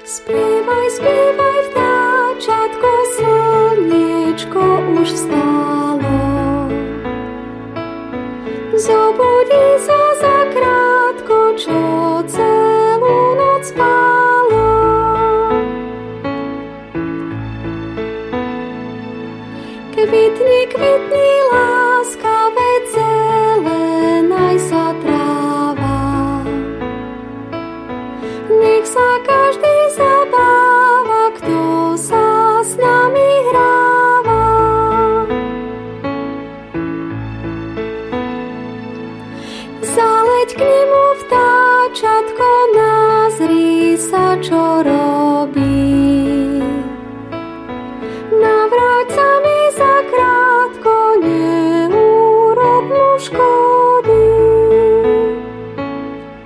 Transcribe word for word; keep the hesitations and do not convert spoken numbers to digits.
Spievaj, spievaj, vtáčatko, slniečko už vstalo. Zobudí sa zakrátko, čo celú noc spalo. Kvitni, kvitni, láska, veď zelenaj sa tráva. Nech sa každý zabáva, kto sa s nami hráva. Zaleď k nemu, vtáčatko, nazri sa, čo